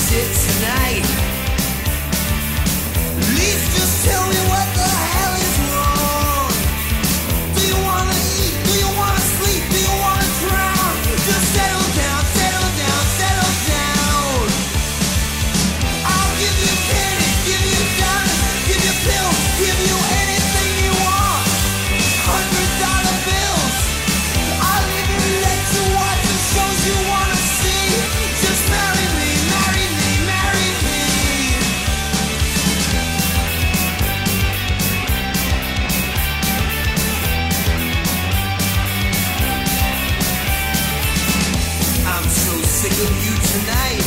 it tonight. At least just tell me what the hell is wrong. Do you wanna eat? Do you wanna sleep? Do you wanna drown? Just settle down, settle down, settle down. I'll give you candy, give you diamonds, give you pills, give you anything you want. $100 bills. I'll even let you watch the shows you wanna see. Just marry me, marry me, marry me. I'm so sick of you tonight.